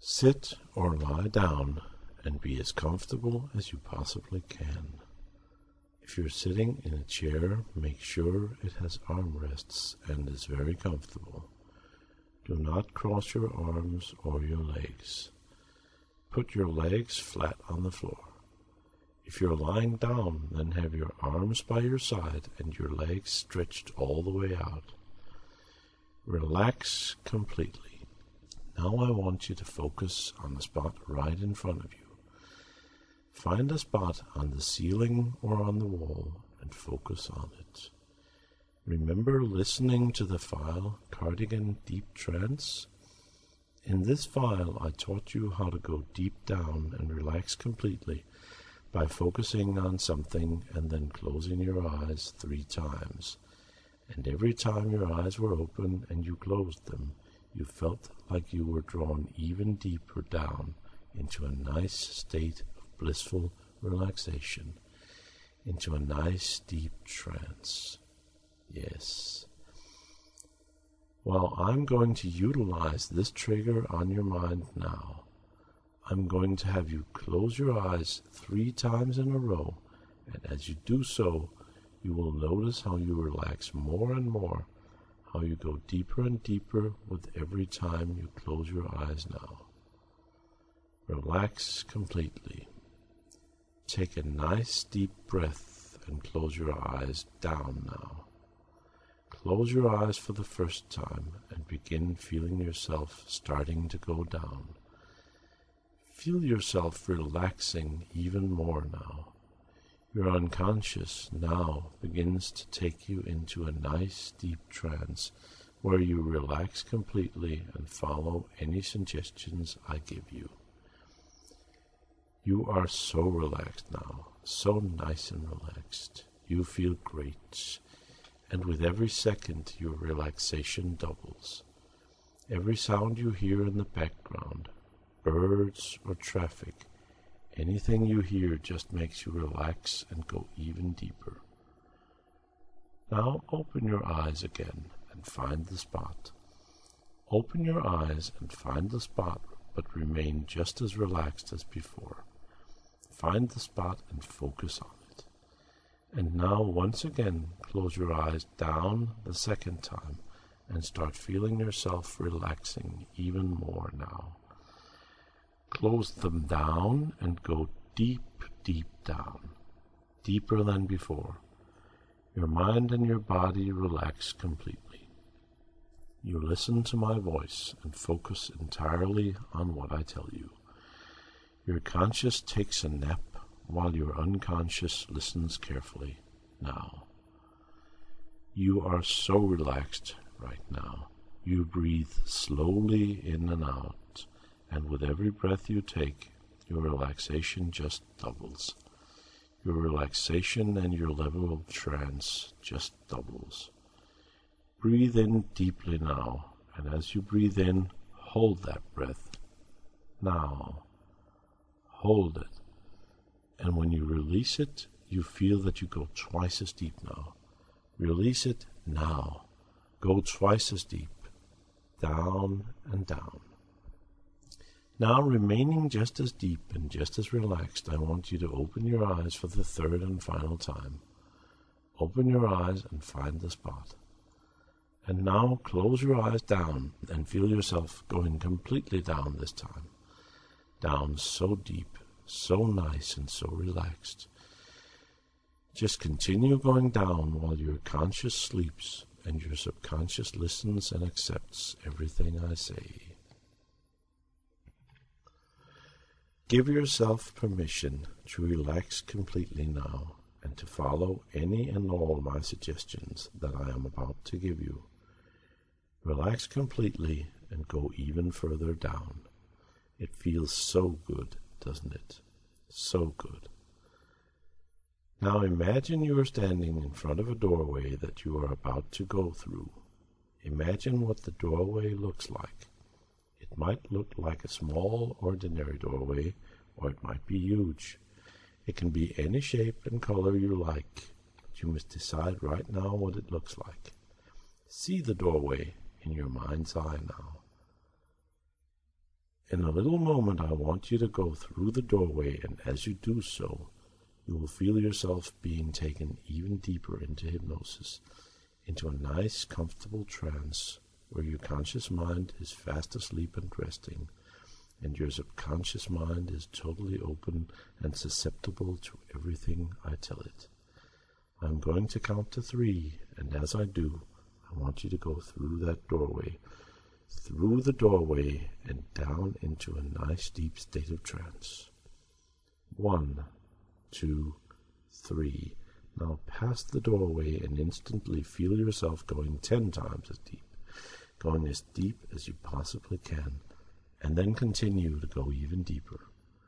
Sit or lie down and be as comfortable as you possibly can. If you're sitting in a chair, make sure it has armrests and is very comfortable. Do not cross your arms or your legs. Put your legs flat on the floor. If you're lying down, then have your arms by your side and your legs stretched all the way out. Relax completely. Now I want you to focus on the spot right in front of you. Find a spot on the ceiling or on the wall and focus on it. Remember listening to the file Cardigan Deep Trance? In this file, I taught you how to go deep down and relax completely by focusing on something and then closing your eyes 3 times. And every time your eyes were open and you closed them, you felt like you were drawn even deeper down into a nice state of blissful relaxation, into a nice deep trance. Yes. Well, I'm going to utilize this trigger on your mind now. I'm going to have you close your eyes 3 times in a row, and as you do so, you will notice how you relax more and more, how you go deeper and deeper with every time you close your eyes now. Relax completely. Take a nice deep breath and close your eyes down now. Close your eyes for the first time and begin feeling yourself starting to go down. Feel yourself relaxing even more now. Your unconscious now begins to take you into a nice deep trance where you relax completely and follow any suggestions I give you. You are so relaxed now, so nice and relaxed. You feel great, and with every second your relaxation doubles. Every sound you hear in the background, birds or traffic, anything you hear just makes you relax and go even deeper. Now open your eyes again and find the spot. Open your eyes and find the spot, but remain just as relaxed as before. Find the spot and focus on it. And now once again close your eyes down the second time and start feeling yourself relaxing even more now. Close them down and go deep, deep down, deeper than before. Your mind and your body relax completely. You listen to my voice and focus entirely on what I tell you. Your conscious takes a nap while your unconscious listens carefully now. You are so relaxed right now. You breathe slowly in and out, and with every breath you take, your relaxation just doubles. Your relaxation and your level of trance just doubles. Breathe in deeply now, and as you breathe in, hold that breath. Now, hold it. And when you release it, you feel that you go twice as deep now. Release it now. Go twice as deep. Down and down. Now, remaining just as deep and just as relaxed, I want you to open your eyes for the 3rd and final time. Open your eyes and find the spot. And now close your eyes down and feel yourself going completely down this time. Down so deep, so nice and so relaxed. Just continue going down while your conscious sleeps and your subconscious listens and accepts everything I say. Give yourself permission to relax completely now and to follow any and all my suggestions that I am about to give you. Relax completely and go even further down. It feels so good, doesn't it? So good. Now imagine you are standing in front of a doorway that you are about to go through. Imagine what the doorway looks like. It might look like a small, ordinary doorway, or it might be huge. It can be any shape and color you like, but you must decide right now what it looks like. See the doorway in your mind's eye now. In a little moment, I want you to go through the doorway, and as you do so, you will feel yourself being taken even deeper into hypnosis, into a nice, comfortable trance where your conscious mind is fast asleep and resting, and your subconscious mind is totally open and susceptible to everything I tell it. I'm going to count to 3, and as I do, I want you to go through that doorway, through the doorway and down into a nice deep state of trance. 1, 2, 3. Now pass the doorway and instantly feel yourself going 10 times as deep as you possibly can, and then continue to go even deeper.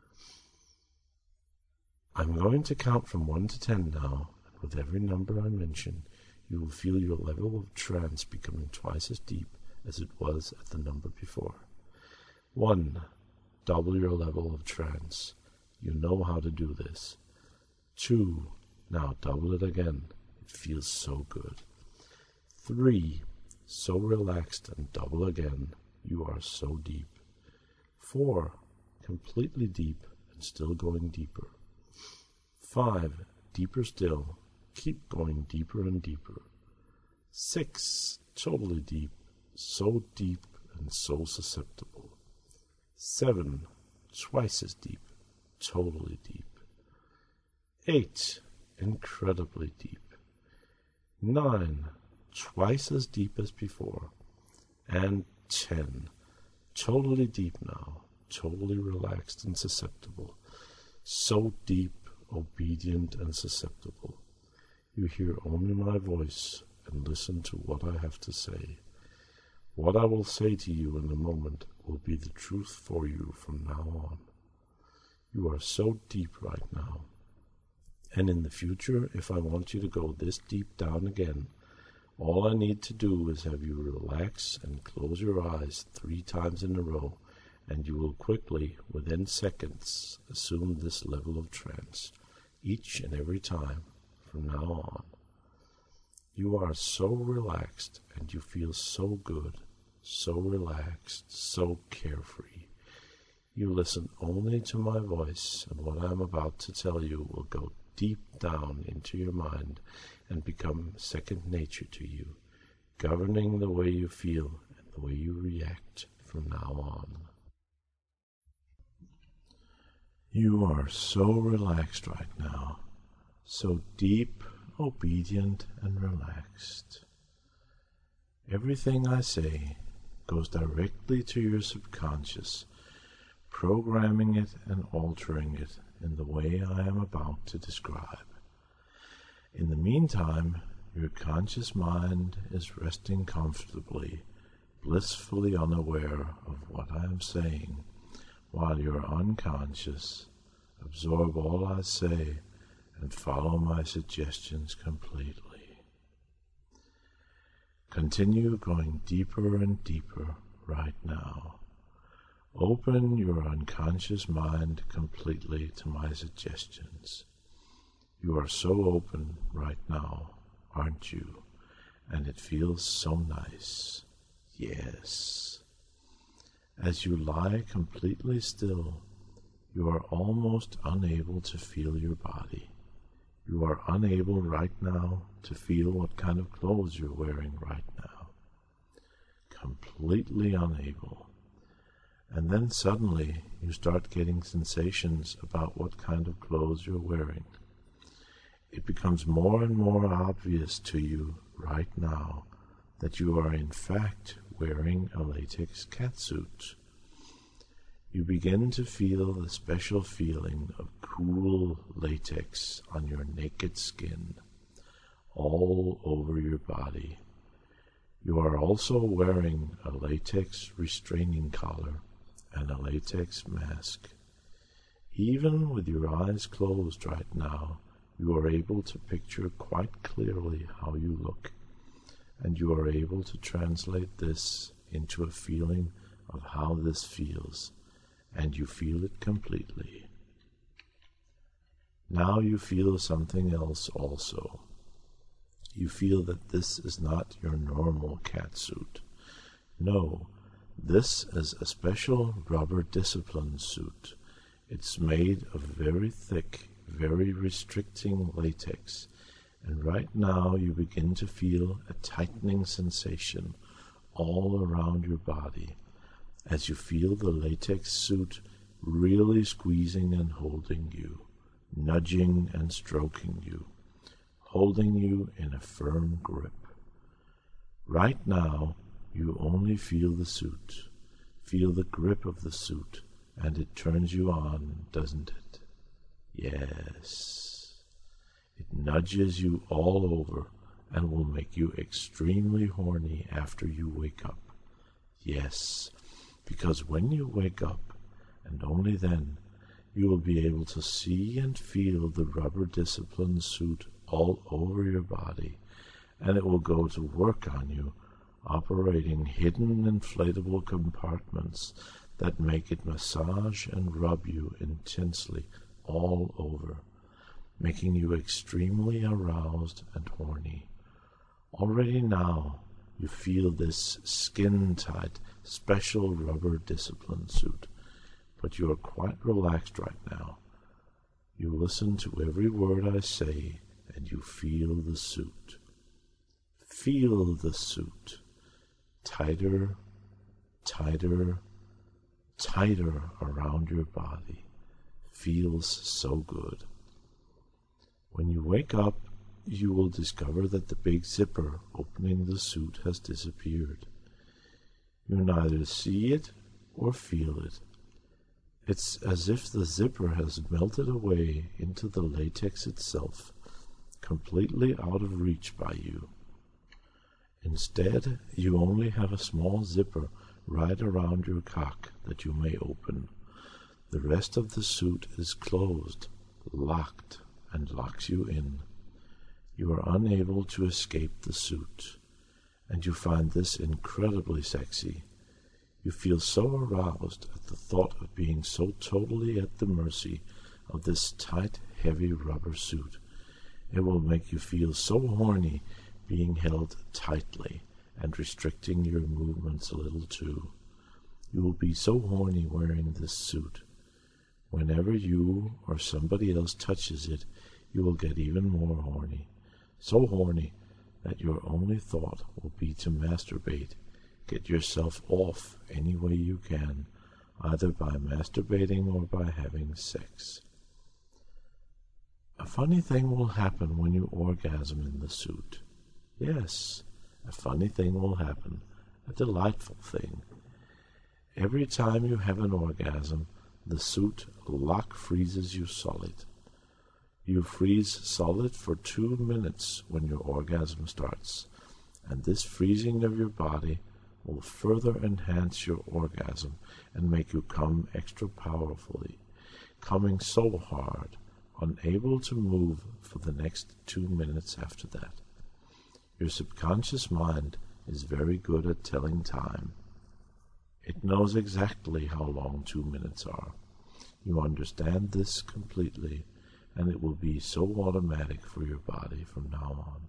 I'm going to count from 1 to 10 now, and with every number I mention, you will feel your level of trance becoming twice as deep as it was at the number before. 1. Double your level of trance. You know how to do this. 2. Now double it again. It feels so good. 3. So relaxed, and double again. You are so deep. 4. Completely deep and still going deeper. 5. Deeper still. Keep going deeper and deeper. 6. Totally deep. So deep and so susceptible. 7. Twice as deep. Totally deep. 8. Incredibly deep. 9. Twice as deep as before. And 10. Totally deep now. Totally relaxed and susceptible. So deep, obedient, and susceptible. You hear only my voice and listen to what I have to say. What I will say to you in a moment will be the truth for you from now on. You are so deep right now. And in the future, if I want you to go this deep down again, all I need to do is have you relax and close your eyes 3 times in a row, and you will quickly, within seconds, assume this level of trance, each and every time from now on. You are so relaxed, and you feel so good, so relaxed, so carefree. You listen only to my voice, and what I am about to tell you will go deep down into your mind and become second nature to you, governing the way you feel and the way you react from now on. You are so relaxed right now, so deep, obedient, and relaxed. Everything I say goes directly to your subconscious, programming it and altering it in the way I am about to describe. In the meantime, your conscious mind is resting comfortably, blissfully unaware of what I am saying, while your unconscious absorb all I say and follow my suggestions completely. Continue going deeper and deeper right now. Open your unconscious mind completely to my suggestions. You are so open right now, aren't you? And it feels so nice. Yes. As you lie completely still, you are almost unable to feel your body. You are unable right now to feel what kind of clothes you're wearing right now. Completely unable. And then suddenly you start getting sensations about what kind of clothes you're wearing. It becomes more and more obvious to you right now that you are in fact wearing a latex catsuit. You begin to feel the special feeling of cool latex on your naked skin, all over your body. You are also wearing a latex restraining collar and a latex mask. Even with your eyes closed right now, you are able to picture quite clearly how you look, and you are able to translate this into a feeling of how this feels, and you feel it completely. Now you feel something else also. You feel that this is not your normal catsuit. No, This is a special rubber discipline suit. It's made of very thick, very restricting latex, and right now you begin to feel a tightening sensation all around your body as you feel the latex suit really squeezing and holding you, nudging and stroking you, holding you in a firm grip. Right now, you only feel the suit, feel the grip of the suit, and it turns you on, doesn't it? Yes. It nudges you all over and will make you extremely horny after you wake up. Yes, because when you wake up, and only then, you will be able to see and feel the rubber discipline suit all over your body, and it will go to work on you, operating hidden inflatable compartments that make it massage and rub you intensely all over, making you extremely aroused and horny. Already now you feel this skin-tight, special rubber discipline suit, but you are quite relaxed right now. You listen to every word I say, and you feel the suit. Feel the suit. Tighter, tighter, tighter around your body. Feels so good. When you wake up, you will discover that the big zipper opening the suit has disappeared. You neither see it or feel it. It's as if the zipper has melted away into the latex itself, completely out of reach by you. Instead, you only have a small zipper right around your cock that you may open. The rest of the suit is closed, locked, and locks you in. You are unable to escape the suit, and you find this incredibly sexy. You feel so aroused at the thought of being so totally at the mercy of this tight, heavy rubber suit. It will make you feel so horny being held tightly and restricting your movements a little too. You will be so horny wearing this suit. Whenever you or somebody else touches it, you will get even more horny. So horny that your only thought will be to masturbate. Get yourself off any way you can, either by masturbating or by having sex. A funny thing will happen when you orgasm in the suit. Yes, a funny thing will happen, a delightful thing. Every time you have an orgasm, the suit lock freezes you solid. You freeze solid for 2 minutes when your orgasm starts, and this freezing of your body will further enhance your orgasm and make you come extra powerfully, coming so hard, unable to move for the next 2 minutes after that. Your subconscious mind is very good at telling time. It knows exactly how long 2 minutes are. You understand this completely, and it will be so automatic for your body from now on.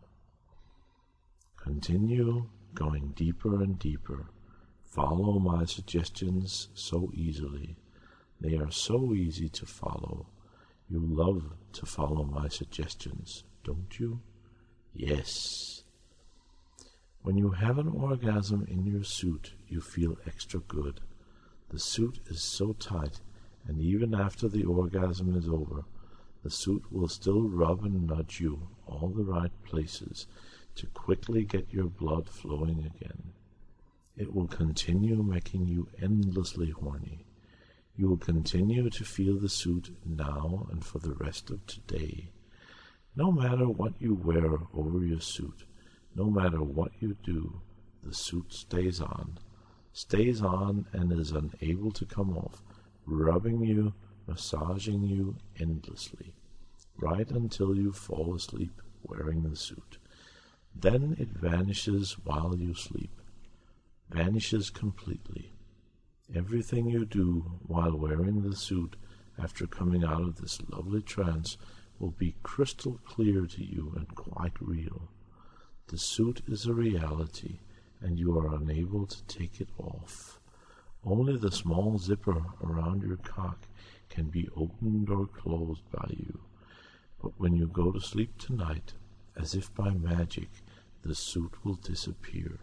Continue going deeper and deeper. Follow my suggestions so easily. They are so easy to follow. You love to follow my suggestions, don't you? Yes. When you have an orgasm in your suit, you feel extra good. The suit is so tight, and even after the orgasm is over, the suit will still rub and nudge you all the right places to quickly get your blood flowing again. It will continue making you endlessly horny. You will continue to feel the suit now and for the rest of today. No matter what you wear over your suit, no matter what you do, the suit stays on and is unable to come off, rubbing you, massaging you endlessly, right until you fall asleep wearing the suit. Then it vanishes while you sleep, vanishes completely. Everything you do while wearing the suit after coming out of this lovely trance will be crystal clear to you and quite real. The suit is a reality, and you are unable to take it off. Only the small zipper around your cock can be opened or closed by you. But when you go to sleep tonight, as if by magic, the suit will disappear.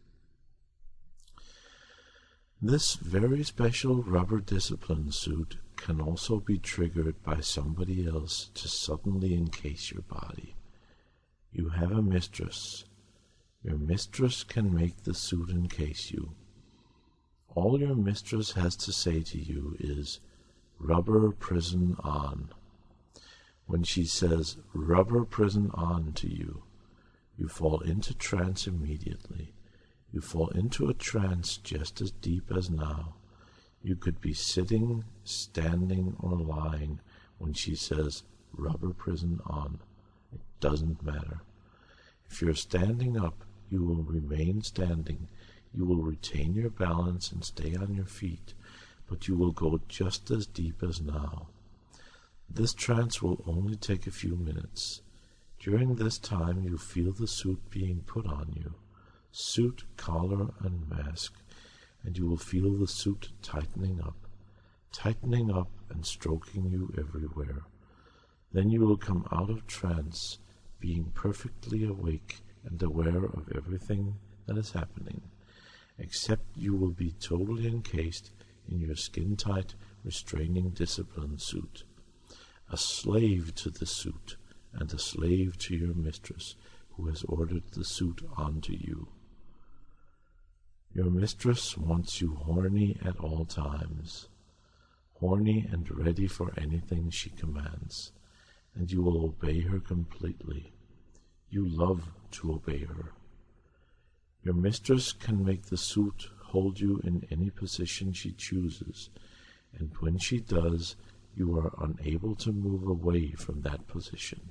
This very special rubber discipline suit can also be triggered by somebody else to suddenly encase your body. You have a mistress. Your mistress can make the suit encase you. All your mistress has to say to you is, "Rubber prison on." When she says, "Rubber prison on" to you, you fall into trance immediately. You fall into a trance just as deep as now. You could be sitting, standing, or lying when she says, "Rubber prison on." It doesn't matter. If you're standing up, you will remain standing. You will retain your balance and stay on your feet, but you will go just as deep as now. This trance will only take a few minutes. During this time, you feel the suit being put on you, suit, collar, and mask, and you will feel the suit tightening up and stroking you everywhere. Then you will come out of trance, being perfectly awake and aware of everything that is happening, except you will be totally encased in your skin-tight, restraining discipline suit, a slave to the suit, and a slave to your mistress, who has ordered the suit onto you. Your mistress wants you horny at all times, horny and ready for anything she commands, and you will obey her completely. You love to obey her. Your mistress can make the suit hold you in any position she chooses, and when she does, you are unable to move away from that position.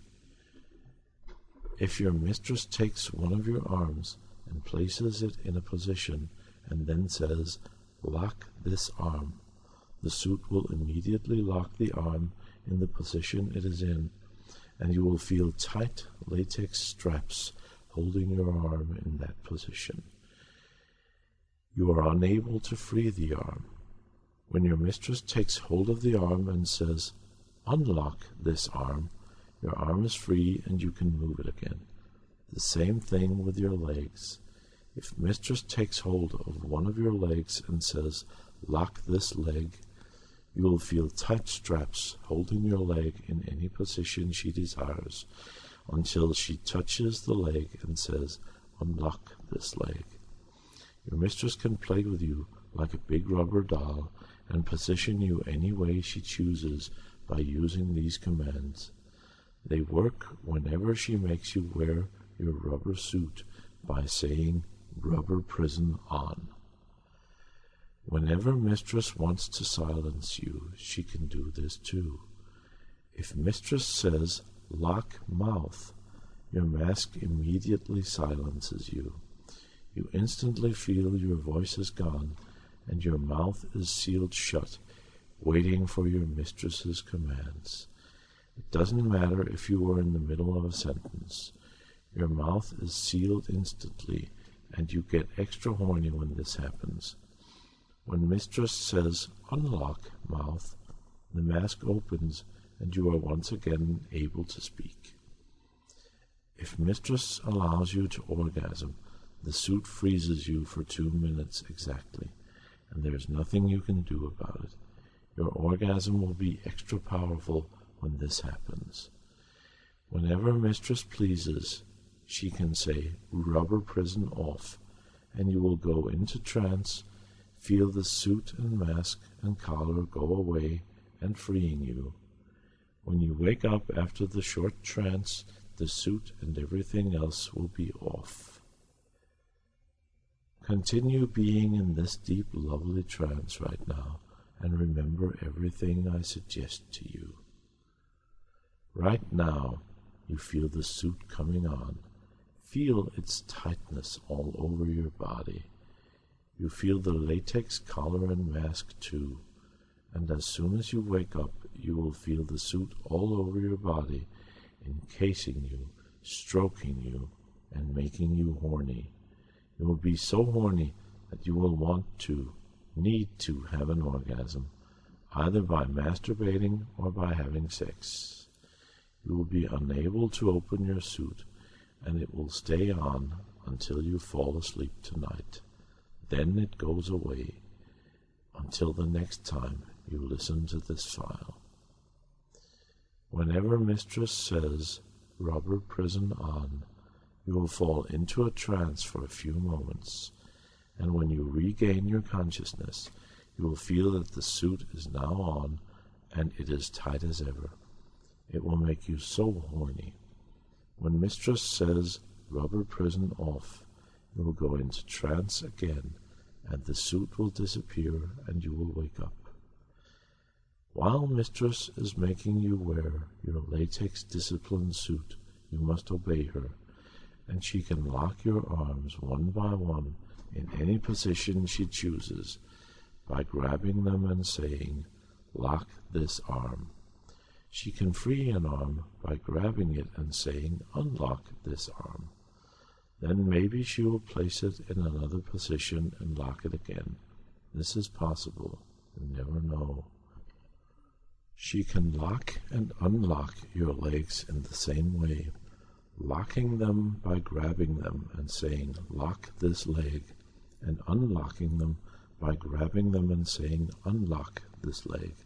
If your mistress takes one of your arms and places it in a position and then says, "Lock this arm," the suit will immediately lock the arm in the position it is in, and you will feel tight latex straps holding your arm in that position. You are unable to free the arm. When your mistress takes hold of the arm and says, "Unlock this arm," your arm is free and you can move it again. The same thing with your legs. If mistress takes hold of one of your legs and says, "Lock this leg," you will feel tight straps holding your leg in any position she desires until she touches the leg and says, "Unlock this leg." Your mistress can play with you like a big rubber doll and position you any way she chooses by using these commands. They work whenever she makes you wear your rubber suit by saying, "Rubber prison on." Whenever mistress wants to silence you, she can do this too. If mistress says, "Lock mouth," your mask immediately silences you. You instantly feel your voice is gone, and your mouth is sealed shut, waiting for your mistress's commands. It doesn't matter if you are in the middle of a sentence. Your mouth is sealed instantly, and you get extra horny when this happens. When mistress says, "Unlock mouth," the mask opens, and you are once again able to speak. If mistress allows you to orgasm, the suit freezes you for 2 minutes exactly, and there is nothing you can do about it. Your orgasm will be extra powerful when this happens. Whenever mistress pleases, she can say, "Rubber prison off," and you will go into trance, feel the suit and mask and collar go away and freeing you. When you wake up after the short trance, the suit and everything else will be off. Continue being in this deep, lovely trance right now, and remember everything I suggest to you. Right now, you feel the suit coming on. Feel its tightness all over your body. You feel the latex collar and mask too, and as soon as you wake up, you will feel the suit all over your body, encasing you, stroking you, and making you horny. You will be so horny that you will want to, need to have an orgasm, either by masturbating or by having sex. You will be unable to open your suit, and it will stay on until you fall asleep tonight. Then it goes away until the next time you listen to this file. Whenever mistress says, "Rubber prison on," you will fall into a trance for a few moments, and when you regain your consciousness, you will feel that the suit is now on and it is tight as ever. It will make you so horny. When mistress says, "Rubber prison off," you will go into trance again, and the suit will disappear and you will wake up. While mistress is making you wear your latex discipline suit, you must obey her, and she can lock your arms one by one in any position she chooses by grabbing them and saying, "Lock this arm." She can free an arm by grabbing it and saying, "Unlock this arm." Then maybe she will place it in another position and lock it again. This is possible. You never know. She can lock and unlock your legs in the same way, locking them by grabbing them and saying, "Lock this leg," and unlocking them by grabbing them and saying, "Unlock this leg."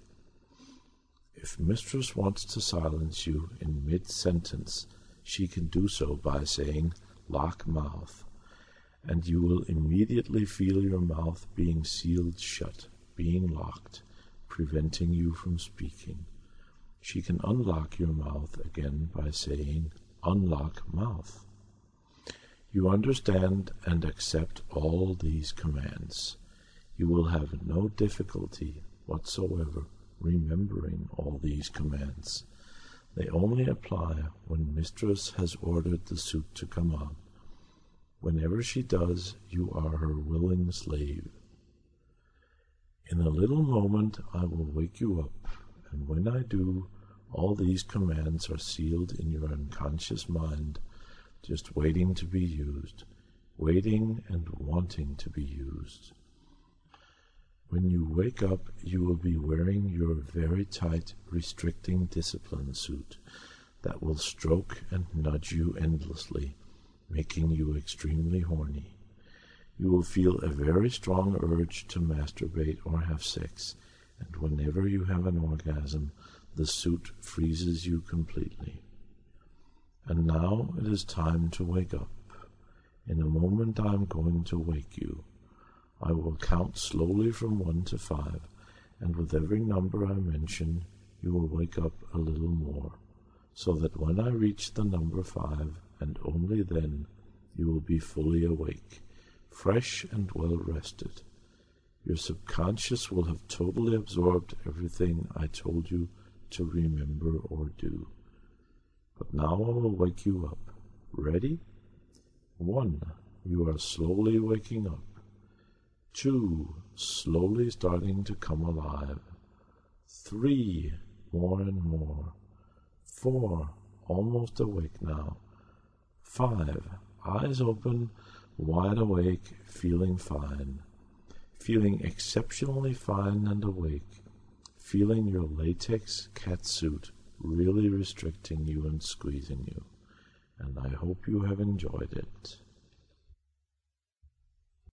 If mistress wants to silence you in mid-sentence, she can do so by saying, "Lock mouth," and you will immediately feel your mouth being sealed shut, being locked, preventing you from speaking. She can unlock your mouth again by saying, "Unlock mouth." You understand and accept all these commands. You will have no difficulty whatsoever remembering all these commands. They only apply when mistress has ordered the suit to come on. Whenever she does, you are her willing slave. In a little moment I will wake you up, and when I do, all these commands are sealed in your unconscious mind, just waiting to be used, waiting and wanting to be used. When you wake up, you will be wearing your very tight, restricting discipline suit that will stroke and nudge you endlessly, making you extremely horny. You will feel a very strong urge to masturbate or have sex, and whenever you have an orgasm, the suit freezes you completely. And now it is time to wake up. In a moment I am going to wake you. I will count slowly from 1 to 5, and with every number I mention, you will wake up a little more, so that when I reach the number 5, and only then, you will be fully awake, fresh and well rested. Your subconscious will have totally absorbed everything I told you to remember or do. But now I will wake you up. Ready? 1. You are slowly waking up. 2. Slowly starting to come alive. 3. More and more. 4. Almost awake now. 5. Eyes open, wide awake, feeling fine. Feeling exceptionally fine and awake. Feeling your latex catsuit really restricting you and squeezing you. And I hope you have enjoyed it.